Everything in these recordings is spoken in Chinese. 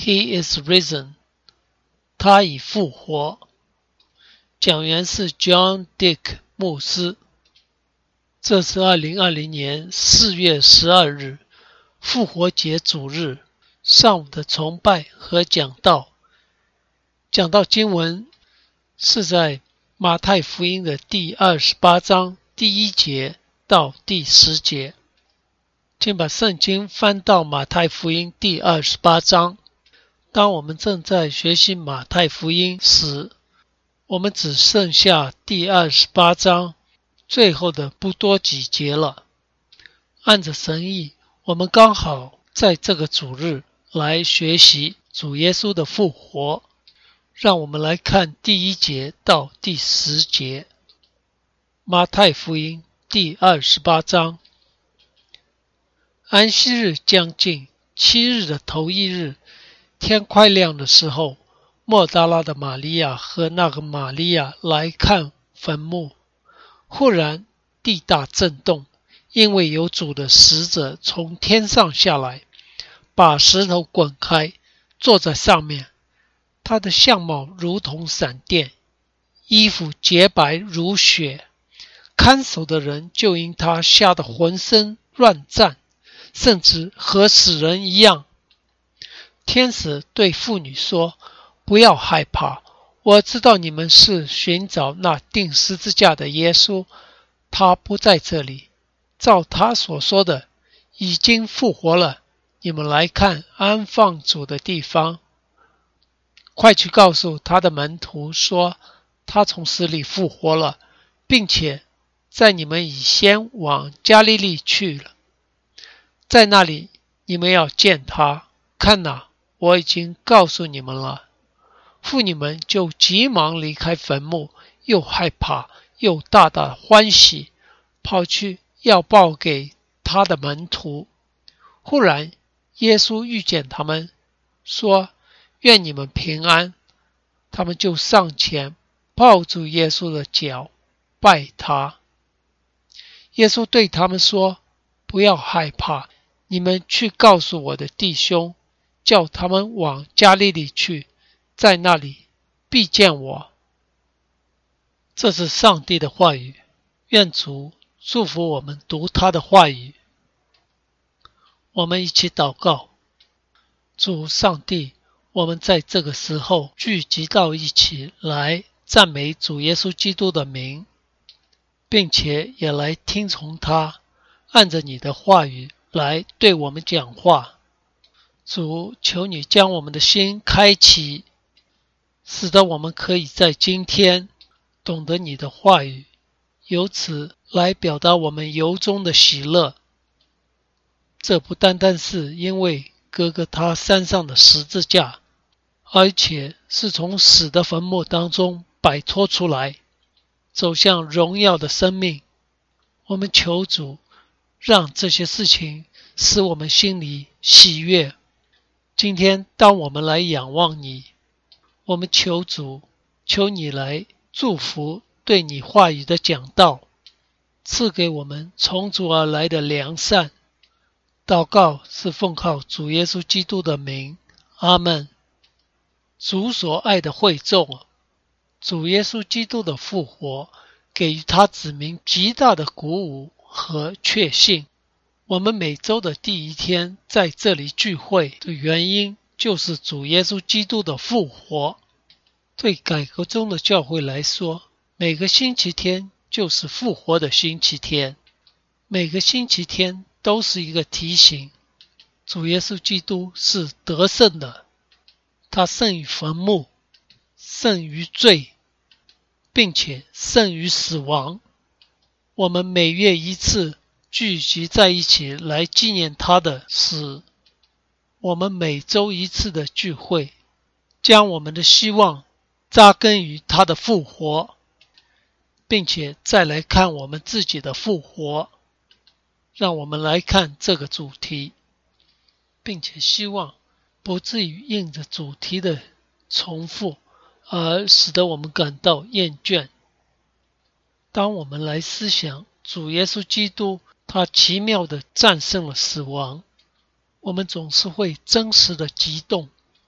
He is risen. 他已复活。讲员是 John Dick 牧师。这是2020年4月12日复活节主日上午的崇拜和讲道。讲道经文是在马太福音的第28章第1节到第10节。请把圣经翻到马太福音第28章。当我们正在学习马太福音时，我们只剩下第28章最后的不多几节了。按着神意，我们刚好在这个主日来学习主耶稣的复活。让我们来看第1节到第10节。马太福音第28章。安息日将近，7日的头一日，天快亮的时候，抹大拉的玛利亚和那个玛利亚来看坟墓。忽然地大震动，因为有主的使者从天上下来，把石头滚开，坐在上面。他的相貌如同闪电，衣服洁白如雪。看守的人就因他吓得浑身乱颤，甚至和死人一样。天使对妇女说：不要害怕，我知道你们是寻找那钉十字架的耶稣，他不在这里，照他所说的已经复活了。你们来看安放主的地方。快去告诉他的门徒说，他从死里复活了，并且在你们以先往加利利去了，在那里你们要见他。看哪，我已经告诉你们了。妇女们就急忙离开坟墓，又害怕又大大欢喜，跑去要报给他的门徒。忽然耶稣遇见他们，说：愿你们平安。他们就上前抱住耶稣的脚，拜他。耶稣对他们说：不要害怕，你们去告诉我的弟兄，叫他们往加利利去，在那里必见我。这是上帝的话语，愿主祝福我们读他的话语。我们一起祷告。主上帝，我们在这个时候聚集到一起来赞美主耶稣基督的名，并且也来听从他，按着你的话语来对我们讲话。主，求你将我们的心开启，使得我们可以在今天懂得你的话语，由此来表达我们由衷的喜乐。这不单单是因为哥哥他山上的十字架，而且是从死的坟墓当中摆脱出来，走向荣耀的生命。我们求主让这些事情使我们心里喜悦。今天当我们来仰望你，我们求主，求你来祝福对你话语的讲道，赐给我们从主而来的良善。祷告是奉靠主耶稣基督的名，阿们。主所爱的会众，主耶稣基督的复活给予他子民极大的鼓舞和确信。我们每周的第一天在这里聚会的原因，就是主耶稣基督的复活。对改革中的教会来说，每个星期天就是复活的星期天，每个星期天都是一个提醒，主耶稣基督是得胜的，他胜于坟墓，胜于罪，并且胜于死亡。我们每月一次聚集在一起来纪念他的死，我们每周一次的聚会，将我们的希望扎根于他的复活，并且再来看我们自己的复活。让我们来看这个主题，并且希望不至于应着主题的重复而使得我们感到厌倦。当我们来思想主耶稣基督他奇妙地战胜了死亡，我们总是会真实的激动，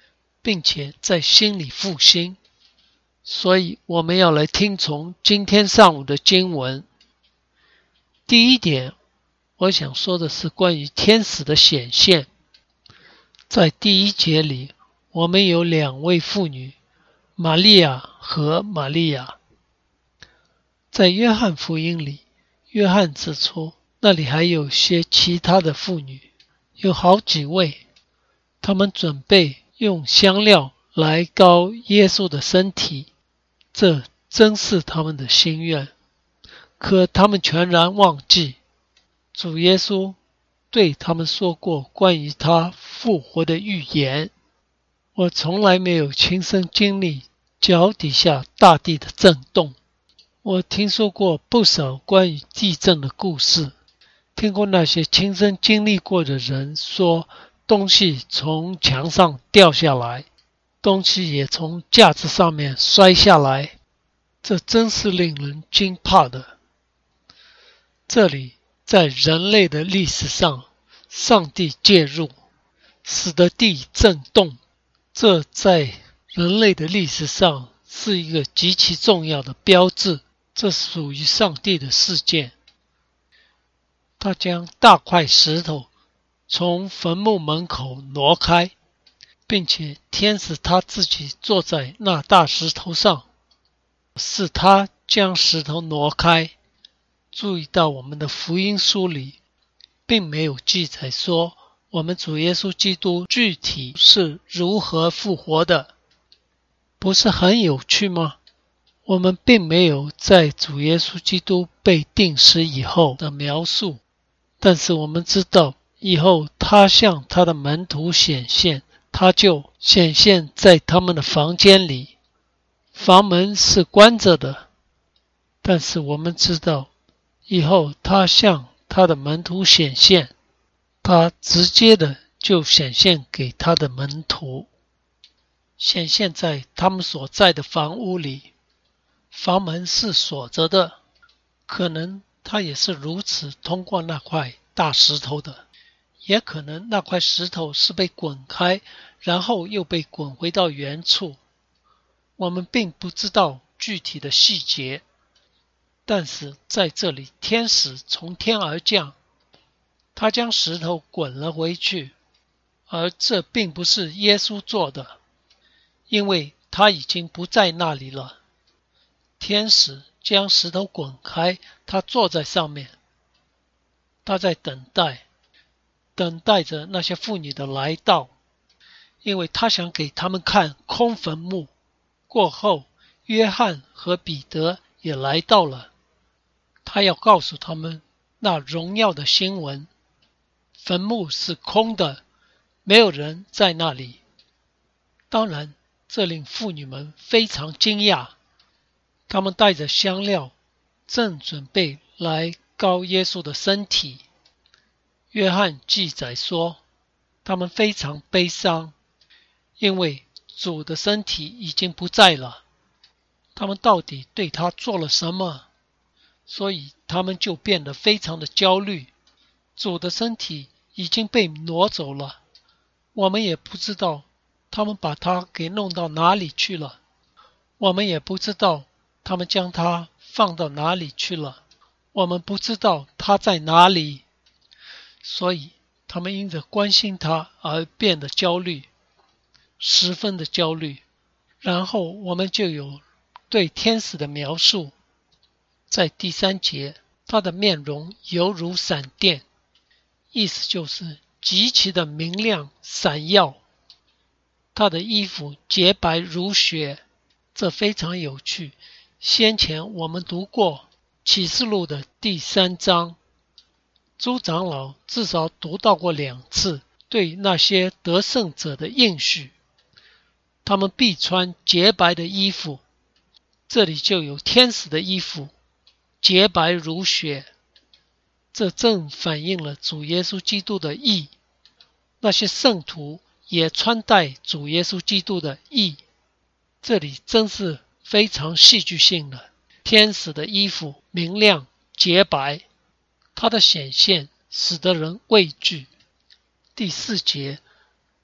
并且在心里复兴。所以我们要来听从今天上午的经文。第一点，我想说的是关于天使的显现。在第一节里，我们有两位妇女，玛利亚和玛利亚。在约翰福音里，约翰指出那里还有些其他的妇女，有好几位，他们准备用香料来膏耶稣的身体，这真是他们的心愿。可他们全然忘记主耶稣对他们说过关于他复活的预言。我从来没有亲身经历脚底下大地的震动。我听说过不少关于地震的故事，听过那些亲身经历过的人说东西从墙上掉下来，东西也从架子上面摔下来，这真是令人惊怕的。这里在人类的历史上，上帝介入，使得地震动，这在人类的历史上是一个极其重要的标志，这属于上帝的事件。他将大块石头从坟墓门口挪开，并且天使他自己坐在那大石头上，是他将石头挪开。注意到我们的福音书里并没有记载说我们主耶稣基督具体是如何复活的，不是很有趣吗？我们并没有在主耶稣基督被钉死以后的描述，但是我们知道以后他向他的门徒显现，他就显现在他们的房间里，房门是关着的，但是我们知道以后他向他的门徒显现，他直接的就显现给他的门徒，显现在他们所在的房屋里，房门是锁着的，可能他也是如此通过那块大石头的，也可能那块石头是被滚开，然后又被滚回到原处。我们并不知道具体的细节，但是在这里天使从天而降，他将石头滚了回去，而这并不是耶稣做的，因为他已经不在那里了。天使将石头滚开，他坐在上面，他在等待着那些妇女的来到，因为他想给他们看空坟墓。过后，约翰和彼得也来到了，他要告诉他们那荣耀的新闻，坟墓是空的，没有人在那里。当然，这令妇女们非常惊讶，他们带着香料，正准备来膏耶稣的身体。约翰记载说，他们非常悲伤，因为主的身体已经不在了，他们到底对他做了什么？所以他们就变得非常的焦虑。主的身体已经被挪走了，我们也不知道他们把他给弄到哪里去了，我们也不知道他们将他放到哪里去了，我们不知道他在哪里。所以他们因着关心他而变得焦虑，十分的焦虑。然后我们就有对天使的描述，在第3节，他的面容犹如闪电，意思就是极其的明亮闪耀，他的衣服洁白如雪，这非常有趣。先前我们读过启示录的第3章，诸长老至少读到过2次对那些得胜者的应许，他们必穿洁白的衣服，这里就有天使的衣服，洁白如雪，这正反映了主耶稣基督的义，那些圣徒也穿戴主耶稣基督的义，这里真是非常戏剧性的。天使的衣服明亮洁白，他的显现使得人畏惧。第4节，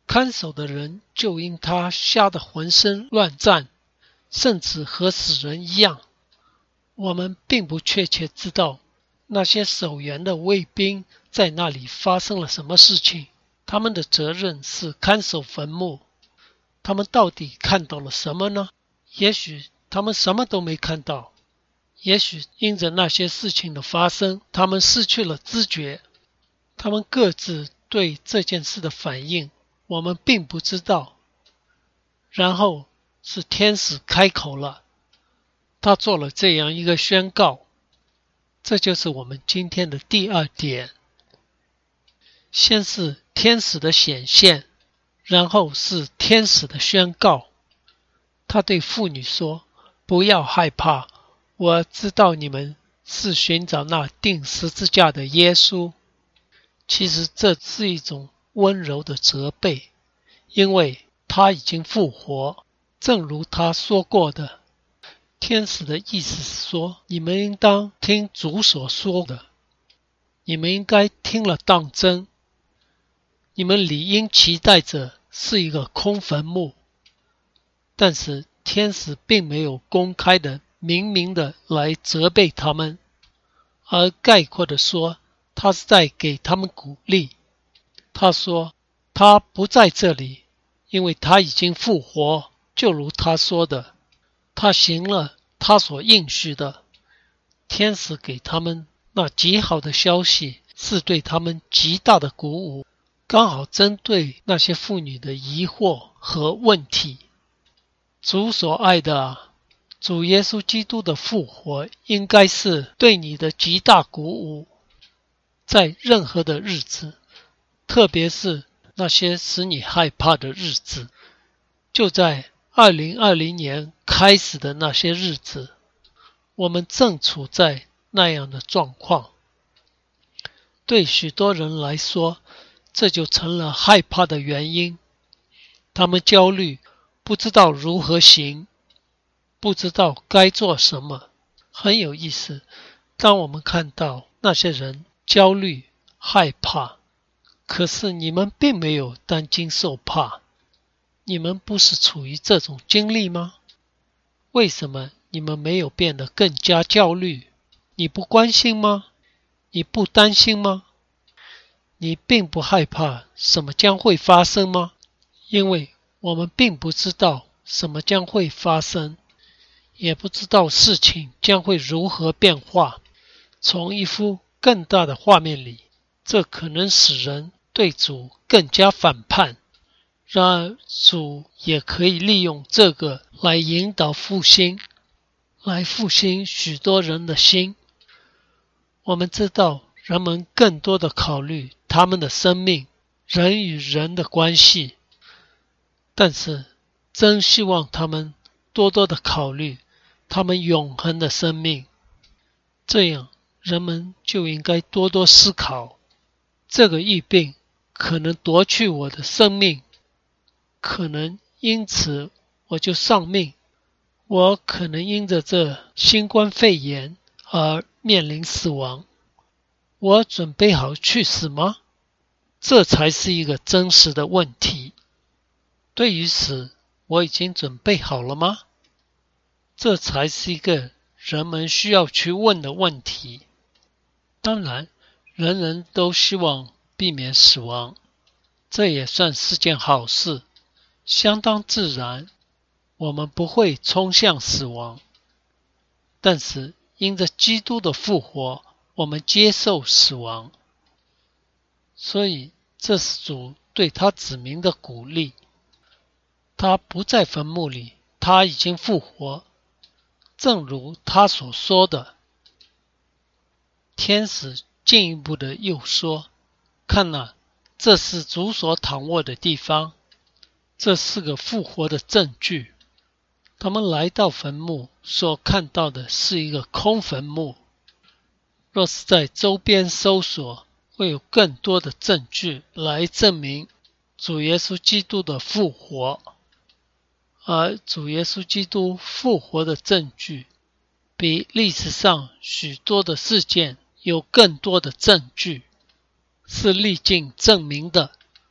看守的人就因他吓得浑身乱颤，甚至和死人一样。我们并不确切知道那些守园的卫兵在那里发生了什么事情，他们的责任是看守坟墓。他们到底看到了什么呢？也许他们什么都没看到，也许因着那些事情的发生，他们失去了知觉。他们各自对这件事的反应，我们并不知道。然后是天使开口了，他做了这样一个宣告。这就是我们今天的第二点。先是天使的显现，然后是天使的宣告。他对妇女说，不要害怕，我知道你们是寻找那钉十字架的耶稣。其实这是一种温柔的责备，因为他已经复活，正如他说过的。天使的意思是说，你们应当听主所说的，你们应该听了当真，你们理应期待着是一个空坟墓。但是天使并没有公开的明明的来责备他们，而概括的说，他是在给他们鼓励。他说他不在这里，因为他已经复活，就如他说的，他行了他所应许的。天使给他们那极好的消息，是对他们极大的鼓舞，刚好针对那些妇女的疑惑和问题。主所爱的啊，主耶稣基督的复活应该是对你的极大鼓舞。在任何的日子，特别是那些使你害怕的日子，就在2020年开始的那些日子，我们正处在那样的状况。对许多人来说，这就成了害怕的原因。他们焦虑，不知道如何行，不知道该做什么。很有意思，当我们看到那些人焦虑、害怕，可是你们并没有担惊受怕，你们不是处于这种经历吗？为什么你们没有变得更加焦虑？你不关心吗？你不担心吗？你并不害怕什么将会发生吗？因为我们并不知道什么将会发生，也不知道事情将会如何变化。从一幅更大的画面里，这可能使人对主更加反叛。然而主也可以利用这个来引导复兴，来复兴许多人的心。我们知道人们更多的考虑他们的生命，人与人的关系，但是真希望他们多多的考虑他们永恒的生命。这样人们就应该多多思考，这个疫病可能夺去我的生命，可能因此我就丧命，我可能因着这新冠肺炎而面临死亡。我准备好去死吗？这才是一个真实的问题。对于死，我已经准备好了吗？这才是一个人们需要去问的问题。当然，人人都希望避免死亡，这也算是件好事，相当自然。我们不会冲向死亡，但是因着基督的复活，我们接受死亡。所以这是主对他子民的鼓励。他不在坟墓里，他已经复活，正如他所说的。天使进一步的又说，看哪，这是主所躺卧的地方，这是个复活的证据。他们来到坟墓所看到的是一个空坟墓。若是在周边搜索，会有更多的证据来证明主耶稣基督的复活。而主耶稣基督复活的证据，比历史上许多的事件有更多的证据，是历经证明的。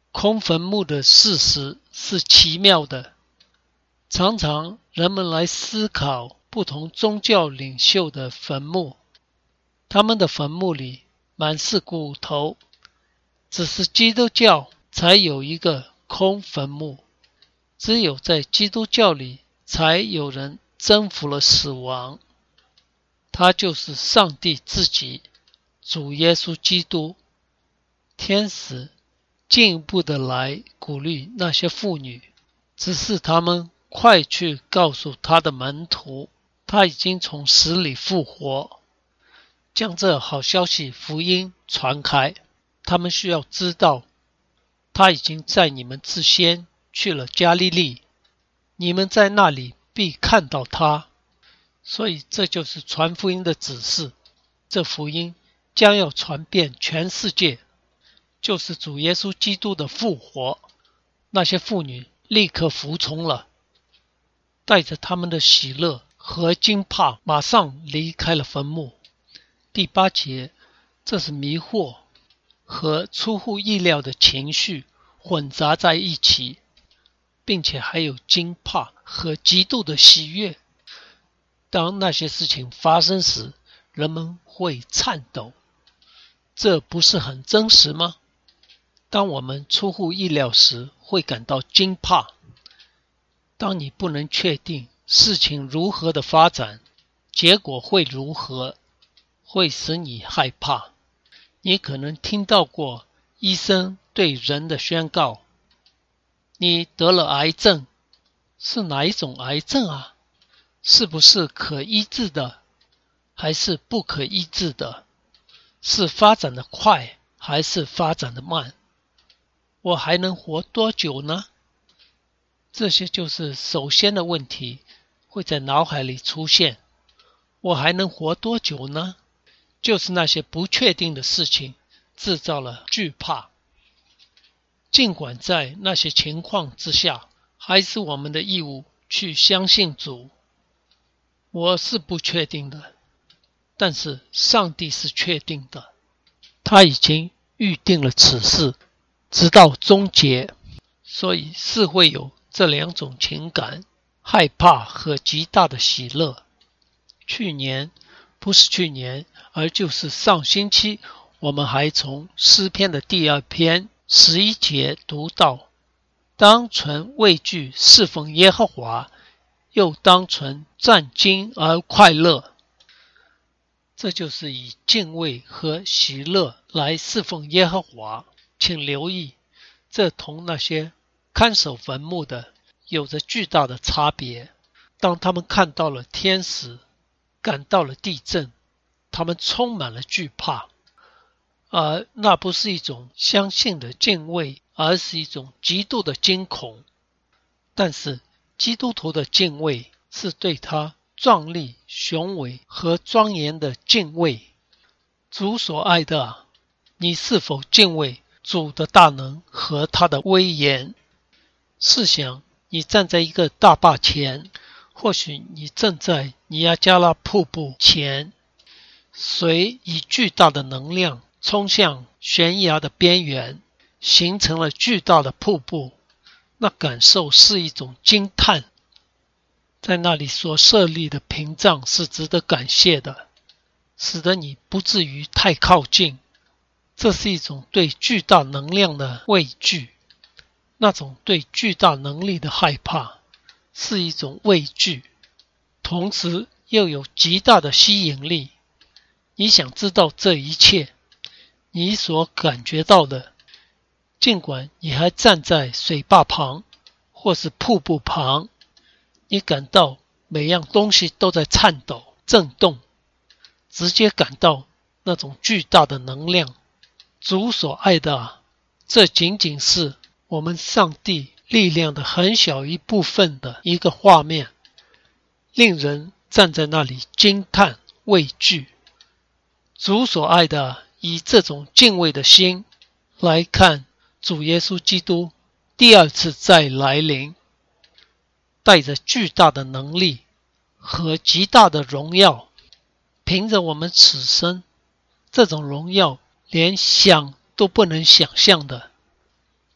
空坟墓的事实是奇妙的。常常人们来思考不同宗教领袖的坟墓，他们的坟墓里满是骨头，只是基督教才有一个空坟墓，只有在基督教里才有人征服了死亡，他就是上帝自己，主耶稣基督。天使进一步的来鼓励那些妇女，只是他们快去告诉他的门徒，他已经从死里复活，将这好消息福音传开。他们需要知道，他已经在你们之先去了加利利，你们在那里必看到他。所以这就是传福音的指示，这福音将要传遍全世界，就是主耶稣基督的复活。那些妇女立刻服从了，带着他们的喜乐和惊怕，马上离开了坟墓。第8节，这是迷惑和出乎意料的情绪混杂在一起，并且还有惊怕和极度的喜悦。当那些事情发生时，人们会颤抖，这不是很真实吗？当我们出乎意料时，会感到惊怕。当你不能确定事情如何的发展，结果会如何，会使你害怕。你可能听到过医生对人的宣告，你得了癌症，是哪一种癌症啊？是不是可医治的，还是不可医治的？是发展的快，还是发展的慢？我还能活多久呢？这些就是首先的问题会在脑海里出现。我还能活多久呢？就是那些不确定的事情制造了惧怕。尽管在那些情况之下，还是我们的义务去相信主。我是不确定的，但是上帝是确定的，他已经预定了此事，直到终结。所以是会有这2种情感，害怕和极大的喜乐。不是去年，而就是上星期，我们还从诗篇的第2篇11节读到，当存畏惧侍奉耶和华，又当存战兢而快乐。这就是以敬畏和喜乐来侍奉耶和华。请留意，这同那些看守坟墓的有着巨大的差别。当他们看到了天使，感到了地震，他们充满了惧怕，而那不是一种相信的敬畏，而是一种极度的惊恐。但是基督徒的敬畏是对他壮丽、雄伟和庄严的敬畏。主所爱的啊，你是否敬畏主的大能和他的威严？试想你站在一个大坝前，或许你正在尼亚加拉瀑布前，水以巨大的能量冲向悬崖的边缘，形成了巨大的瀑布。那感受是一种惊叹。在那里所设立的屏障是值得感谢的，使得你不至于太靠近。这是一种对巨大能量的畏惧，那种对巨大能力的害怕是一种畏惧，同时又有极大的吸引力。你想知道这一切，你所感觉到的，尽管你还站在水坝旁或是瀑布旁，你感到每样东西都在颤抖、震动，直接感到那种巨大的能量。主所爱的啊，这仅仅是我们上帝力量的很小一部分的一个画面，令人站在那里惊叹、畏惧。主所爱的啊，以这种敬畏的心来看主耶稣基督第2次再来临，带着巨大的能力和极大的荣耀。凭着我们此生这种荣耀连想都不能想象的，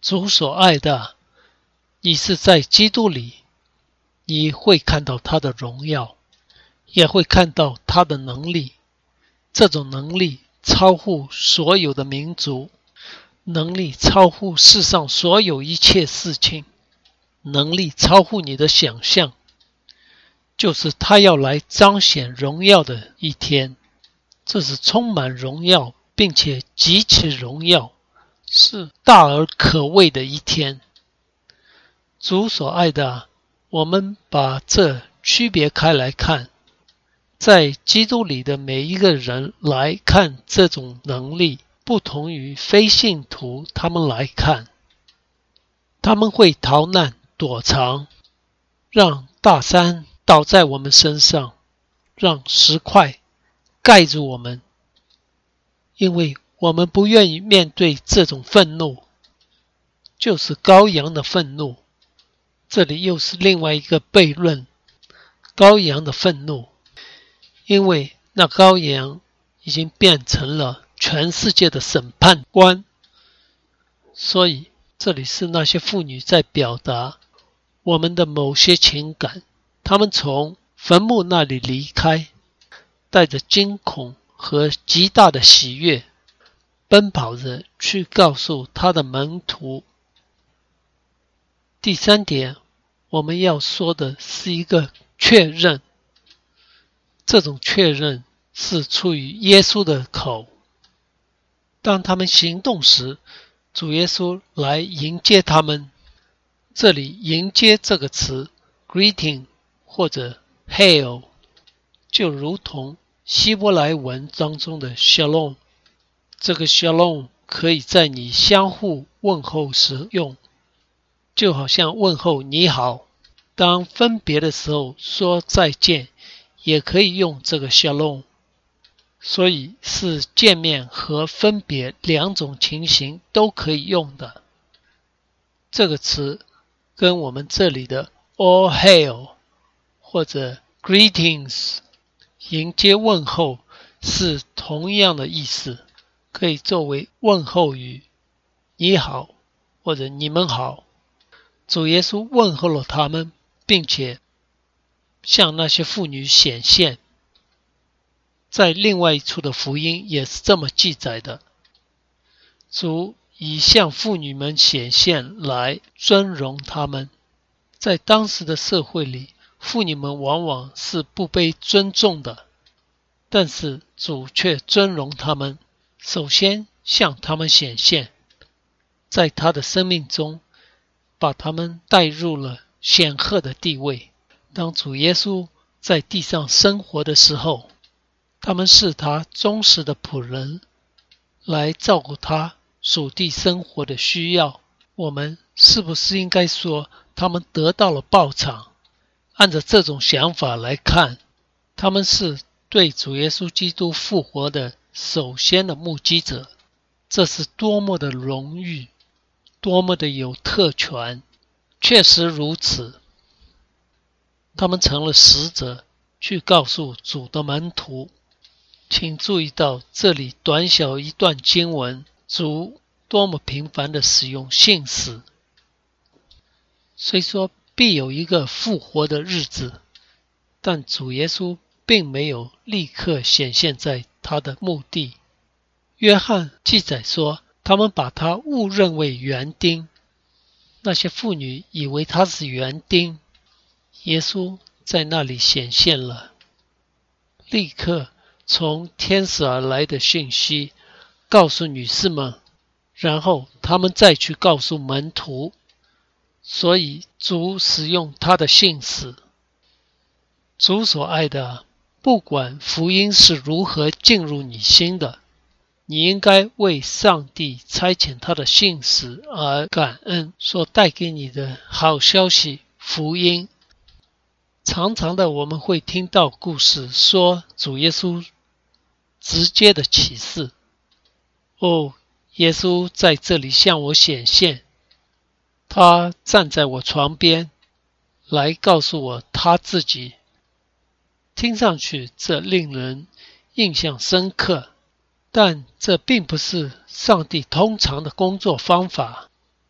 主所爱的，你是在基督里，你会看到他的荣耀，也会看到他的能力。这种能力超乎所有的民族，能力超乎世上所有一切事情，能力超乎你的想象，就是他要来彰显荣耀的一天。这是充满荣耀并且极其荣耀，是大而可畏的一天。主所爱的，我们把这区别开来看，在基督里的每一个人来看这种能力，不同于非信徒他们来看，他们会逃难躲藏，让大山倒在我们身上，让石块盖住我们，因为我们不愿意面对这种愤怒，就是羔羊的愤怒。这里又是另外一个悖论，羔羊的愤怒，因为那羔羊已经变成了全世界的审判官，所以这里是那些妇女在表达我们的某些情感，他们从坟墓那里离开，带着惊恐和极大的喜悦，奔跑着去告诉他的门徒。第三点，我们要说的是一个确认，这种确认是出于耶稣的口。当他们行动时，主耶稣来迎接他们。这里迎接这个词 greeting 或者 hail 就如同希伯来文当中的 shalom， 这个 shalom 可以在你相互问候时用，就好像问候你好。当分别的时候说再见，也可以用这个 shalom， 所以是见面和分别两种情形都可以用的。这个词跟我们这里的 all hail 或者 greetings 迎接问候是同样的意思，可以作为问候语，你好或者你们好。主耶稣问候了他们，并且向那些妇女显现。在另外一处的福音也是这么记载的，主以向妇女们显现来尊荣他们。在当时的社会里，妇女们往往是不被尊重的，但是主却尊荣他们，首先向他们显现，在他的生命中把他们带入了显赫的地位。当主耶稣在地上生活的时候，他们是他忠实的仆人，来照顾他属地生活的需要。我们是不是应该说他们得到了报偿？按照这种想法来看，他们是对主耶稣基督复活的首先的目击者，这是多么的荣誉，多么的有特权。确实如此，他们成了使者，去告诉主的门徒。请注意到这里短小一段经文，主多么频繁地使用信使。虽说必有一个复活的日子，但主耶稣并没有立刻显现在他的墓地。约翰记载说，他们把他误认为园丁，那些妇女以为他是园丁。耶稣在那里显现了，立刻从天使而来的讯息告诉女士们，然后他们再去告诉门徒。所以主使用他的信使。主所爱的，不管福音是如何进入你心的，你应该为上帝差遣他的信使而感恩，所带给你的好消息福音。常常的我们会听到故事说主耶稣直接的启示，耶稣在这里向我显现，他站在我床边来告诉我他自己。听上去这令人印象深刻，但这并不是上帝通常的工作方法。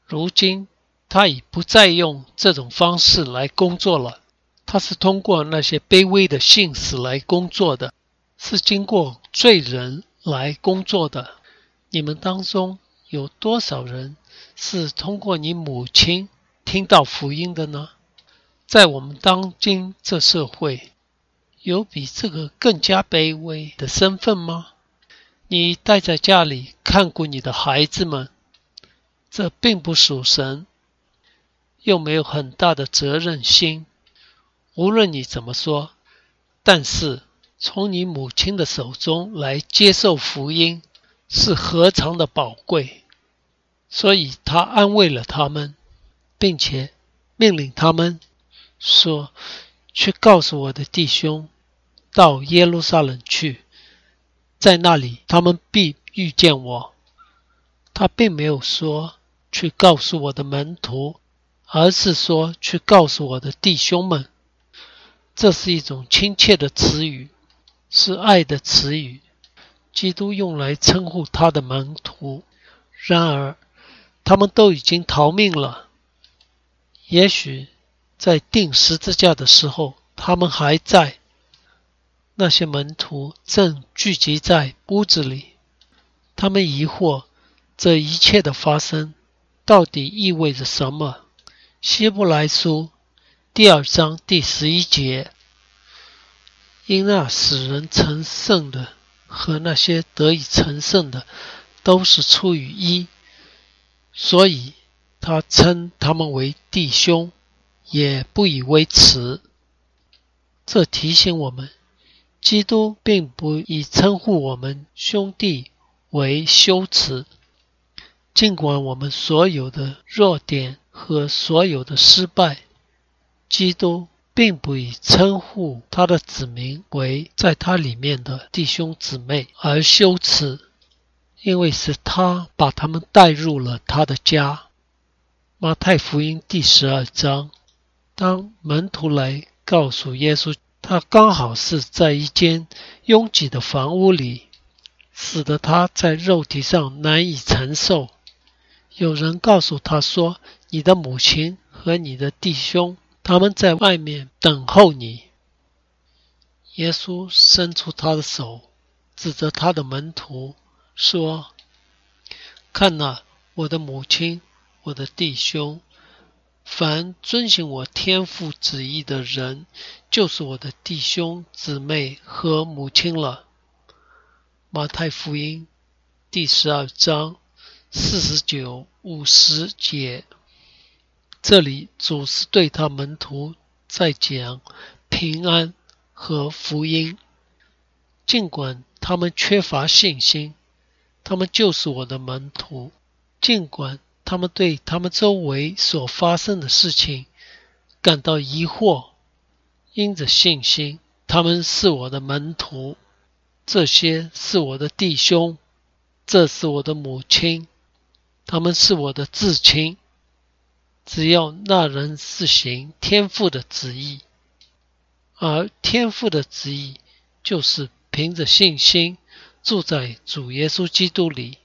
如今他已不再用这种方式来工作了，他是通过那些卑微的信使来工作的，是经过罪人来工作的。你们当中有多少人是通过你母亲听到福音的呢？在我们当今这社会，有比这个更加卑微的身份吗？你待在家里看顾你的孩子们，这并不属神，又没有很大的责任心。无论你怎么说，但是从你母亲的手中来接受福音是何尝的宝贵。所以他安慰了他们，并且命令他们说，去告诉我的弟兄到耶路撒冷去，在那里他们必遇见我。他并没有说去告诉我的门徒，而是说去告诉我的弟兄们。这是一种亲切的词语，是爱的词语，基督用来称呼他的门徒。然而他们都已经逃命了，也许在钉十字架的时候他们还在，那些门徒正聚集在屋子里，他们疑惑这一切的发生到底意味着什么。希伯来书第2章第11节，因那使人成圣的和那些得以成圣的都是出于一，所以他称他们为弟兄，也不以为耻。这提醒我们，基督并不以称呼我们兄弟为羞耻。尽管我们所有的弱点和所有的失败，基督并不以称呼他的子民为在他里面的弟兄姊妹而羞耻，因为是他把他们带入了他的家。马太福音第12章，当门徒来告诉耶稣，他刚好是在一间拥挤的房屋里，使得他在肉体上难以承受。有人告诉他说，你的母亲和你的弟兄，他们在外面等候你。耶稣伸出他的手，指着他的门徒说，看哪，我的母亲，我的弟兄，凡遵行我天父旨意的人，就是我的弟兄姊妹和母亲了。马太福音第12章49、50节，这里主是对他门徒在讲平安和福音。尽管他们缺乏信心，他们就是我的门徒。尽管他们对他们周围所发生的事情感到疑惑，因着信心，他们是我的门徒。这些是我的弟兄，这是我的母亲，他们是我的至亲。只要那人是行天父的旨意，而天父的旨意就是凭着信心住在主耶稣基督里。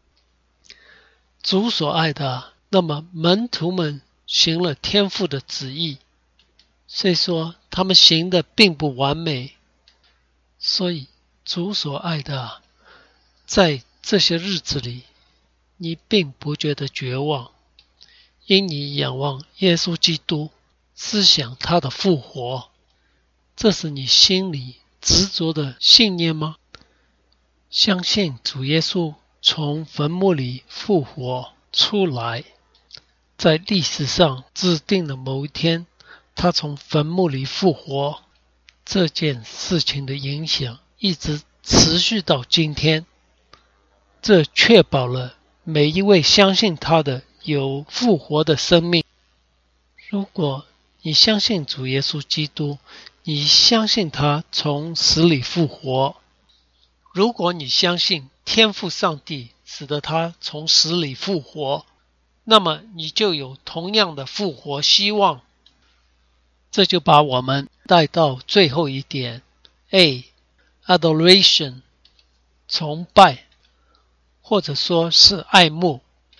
主所爱的，那么门徒们行了天父的旨意，虽说他们行的并不完美，所以主所爱的，在这些日子里，你并不觉得绝望，因你仰望耶稣基督，思想他的复活。这是你心里执着的信念吗？相信主耶稣从坟墓里复活出来，在历史上指定的某一天，他从坟墓里复活，这件事情的影响一直持续到今天。这确保了每一位相信他的有复活的生命。如果你相信主耶稣基督，你相信他从死里复活，如果你相信天父上帝使得他从死里复活，那么你就有同样的复活希望。这就把我们带到最后一点 A. Adoration 崇拜，或者说是爱慕，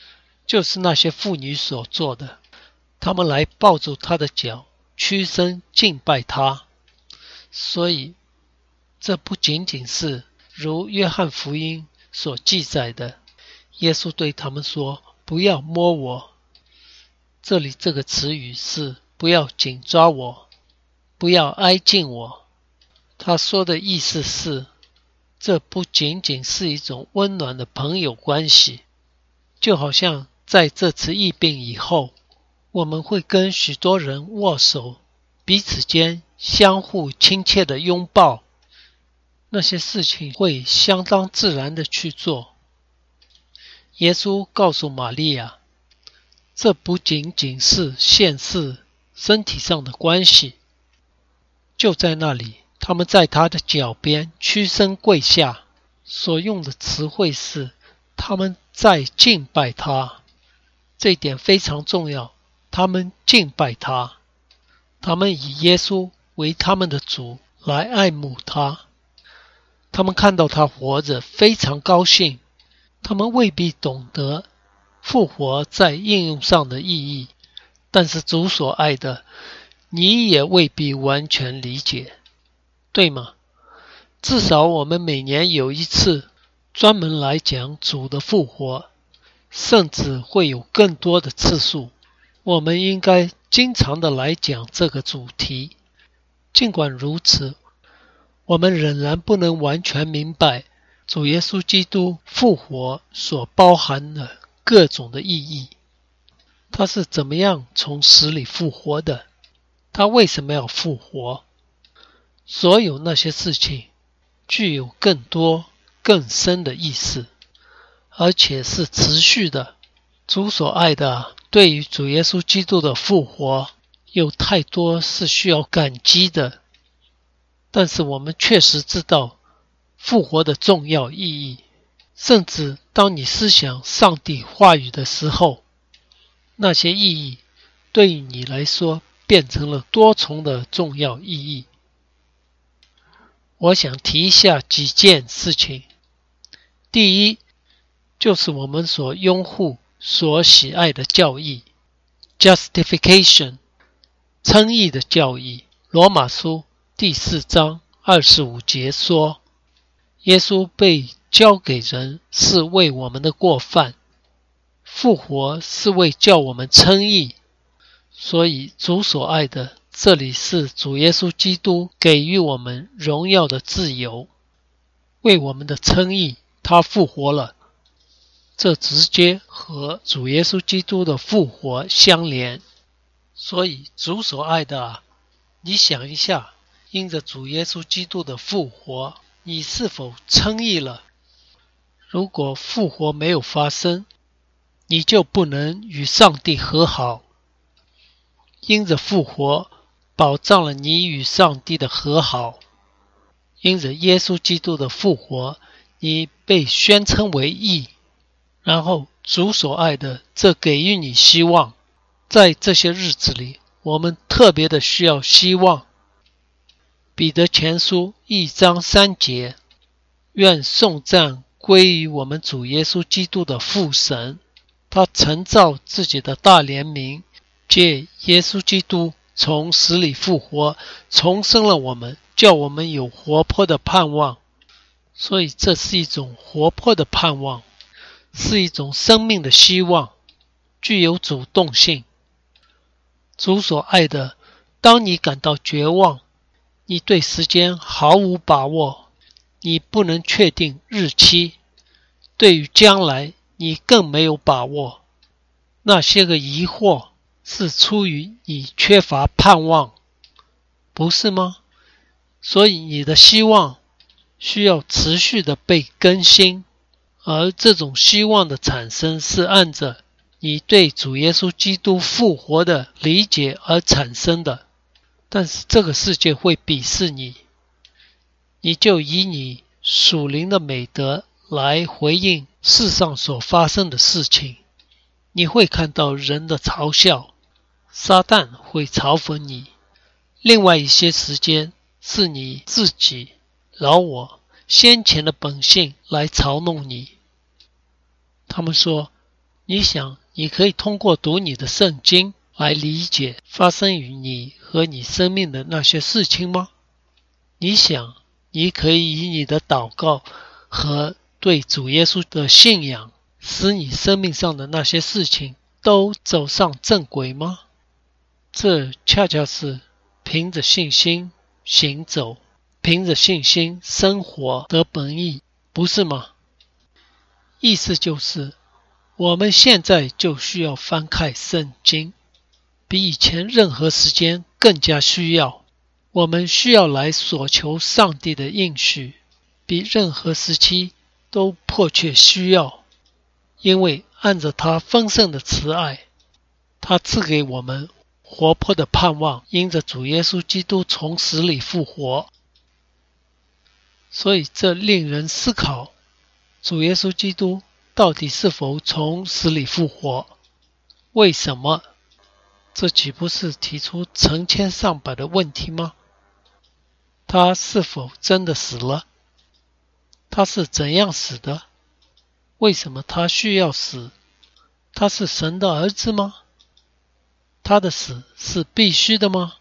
就是那些妇女所做的，他们来抱住他的脚，屈身敬拜他。所以这不仅仅是如约翰福音所记载的，耶稣对他们说，不要摸我。这里这个词语是不要紧抓我，不要挨近我。他说的意思是，这不仅仅是一种温暖的朋友关系，就好像在这次疫病以后，我们会跟许多人握手，彼此间相互亲切的拥抱，那些事情会相当自然的去做。耶稣告诉玛利亚，这不仅仅是现世身体上的关系。就在那里，他们在他的脚边屈身跪下，所用的词汇是他们在敬拜他。这一点非常重要，他们敬拜他，他们以耶稣为他们的主来爱慕他。他们看到他活着非常高兴，他们未必懂得复活在应用上的意义，但是主所爱的，你也未必完全理解，对吗？至少我们每年有一次专门来讲主的复活，甚至会有更多的次数。我们应该经常的来讲这个主题。尽管如此，我们仍然不能完全明白主耶稣基督复活所包含的各种的意义。他是怎么样从死里复活的？他为什么要复活？所有那些事情具有更多更深的意思，而且是持续的。主所爱的，对于主耶稣基督的复活有太多是需要感激的，但是我们确实知道复活的重要意义。甚至当你思想上帝话语的时候，那些意义对于你来说变成了多重的重要意义。我想提一下几件事情。第一，就是我们所拥护、所喜爱的教义 Justification 称义的教义。罗马书第4章25节说，耶稣被交给人是为我们的过犯，复活是为叫我们称义。所以主所爱的，这里是主耶稣基督给予我们荣耀的自由，为我们的称义，他复活了。这直接和主耶稣基督的复活相连。所以主所爱的啊，你想一下，因着主耶稣基督的复活，你是否称义了？如果复活没有发生，你就不能与上帝和好。因着复活，保障了你与上帝的和好。因着耶稣基督的复活，你被宣称为义。然后主所爱的，这给予你希望。在这些日子里，我们特别的需要希望。彼得前书1章3节，愿颂赞归于我们主耶稣基督的父神，他曾照自己的大怜悯，借耶稣基督从死里复活，重生了我们，叫我们有活泼的盼望。所以这是一种活泼的盼望，是一种生命的希望，具有主动性。主所爱的，当你感到绝望，你对时间毫无把握，你不能确定日期，对于将来你更没有把握，那些个疑惑是出于你缺乏盼望，不是吗？所以你的希望需要持续的被更新，而这种希望的产生是按着你对主耶稣基督复活的理解而产生的。但是这个世界会鄙视你，你就以你属灵的美德来回应世上所发生的事情。你会看到人的嘲笑，撒旦会嘲讽你。另外一些时间是你自己老我先前的本性来嘲弄你。他们说，你想你可以通过读你的圣经来理解发生于你和你生命的那些事情吗？你想，你可以以你的祷告和对主耶稣的信仰，使你生命上的那些事情都走上正轨吗？这恰恰是凭着信心行走，凭着信心生活的本意，不是吗？意思就是，我们现在就需要翻开圣经，比以前任何时间更加需要。我们需要来索求上帝的应许，比任何时期都迫切需要。因为按着他丰盛的慈爱，他赐给我们活泼的盼望，因着主耶稣基督从死里复活。所以这令人思考，主耶稣基督到底是否从死里复活？为什么？这岂不是提出成千上百的问题吗？他是否真的死了？他是怎样死的？为什么他需要死？他是神的儿子吗？他的死是必须的吗？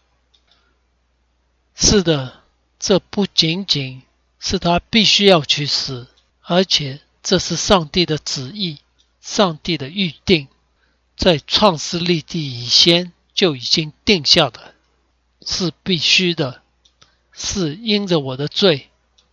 是的，这不仅仅是他必须要去死，而且这是上帝的旨意，上帝的预定，在创世立地以前就已经定下的，是必须的，是因着我的罪，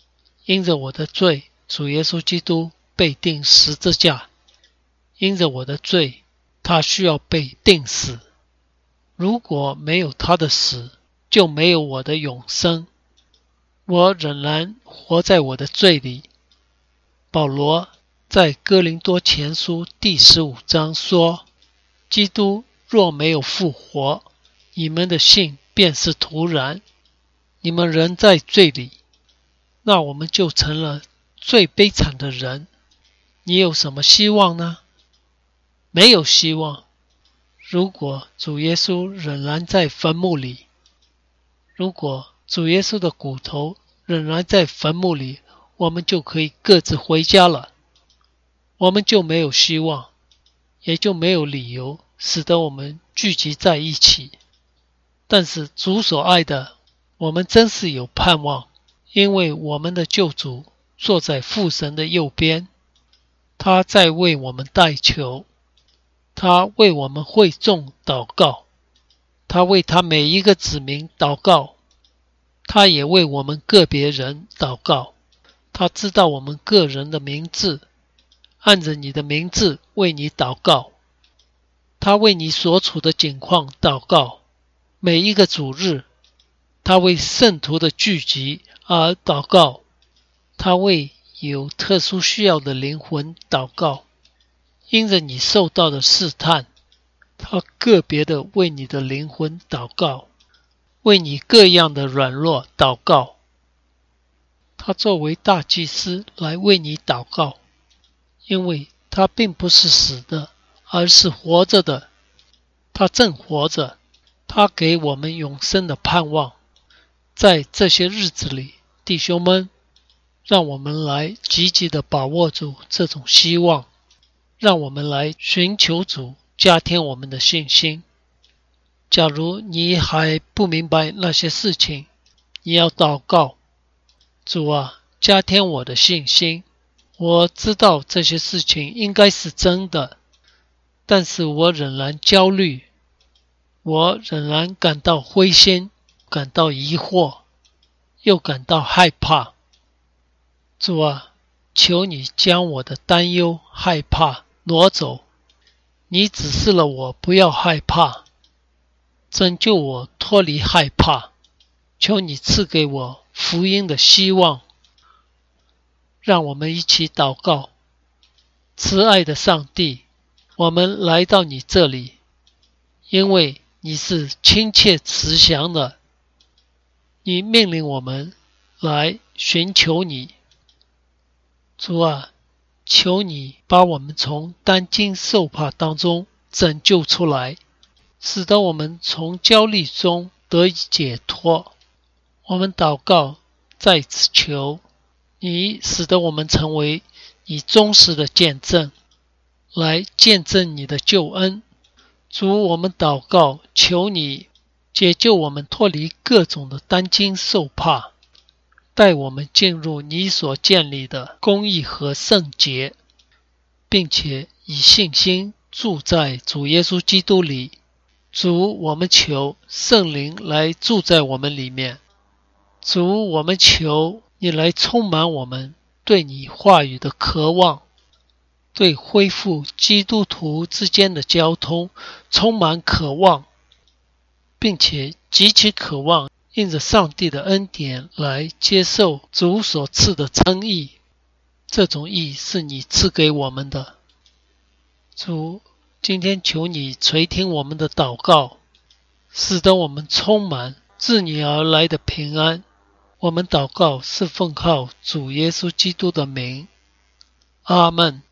主耶稣基督被钉十字架，因着我的罪，他需要被钉死。如果没有他的死，就没有我的永生，我仍然活在我的罪里。保罗在哥林多前书第15章说，基督若没有复活，你们的信便是徒然，你们仍在罪里，那我们就成了最悲惨的人。你有什么希望呢？没有希望。如果主耶稣仍然在坟墓里，如果主耶稣的骨头仍然在坟墓里，我们就可以各自回家了。我们就没有希望，也就没有理由使得我们聚集在一起。但是主所爱的，我们真是有盼望，因为我们的救主坐在父神的右边，他在为我们代求，他为我们会众祷告，他为他每一个子民祷告，他也为我们个别人祷告。他知道我们个人的名字，按着你的名字为你祷告。他为你所处的境况祷告。每一个主日，他为圣徒的聚集而祷告。他为有特殊需要的灵魂祷告。因着你受到的试探，他个别的为你的灵魂祷告，为你各样的软弱祷告。他作为大祭司来为你祷告，因为他并不是死的，而是活着的。他正活着，他给我们永生的盼望。在这些日子里，弟兄们，让我们来积极地把握住这种希望，让我们来寻求主，加添我们的信心。假如你还不明白那些事情，你要祷告，主啊，加添我的信心。我知道这些事情应该是真的，但是我仍然焦虑，我仍然感到灰心，感到疑惑，又感到害怕。主啊，求你将我的担忧、害怕挪走。你指示了我不要害怕，拯救我脱离害怕。求你赐给我福音的希望。让我们一起祷告。慈爱的上帝，我们来到你这里，因为你是亲切慈祥的。你命令我们来寻求你。主啊，求你把我们从担惊受怕当中拯救出来，使得我们从焦虑中得以解脱。我们祷告，在此求你使得我们成为你忠实的见证， 来见证你的救恩。主，我们祷告，求你解救我们脱离各种的担惊受怕，带我们进入你所建立的公义和圣洁，并且以信心住在主耶稣基督里。主，我们求圣灵来住在我们里面。主，我们求你来充满我们对你话语的渴望，对恢复基督徒之间的交通充满渴望，并且极其渴望印着上帝的恩典来接受主所赐的真义。这种义是你赐给我们的。主，今天求你垂听我们的祷告，使得我们充满自你而来的平安。我们祷告是奉靠主耶稣基督的名。阿们。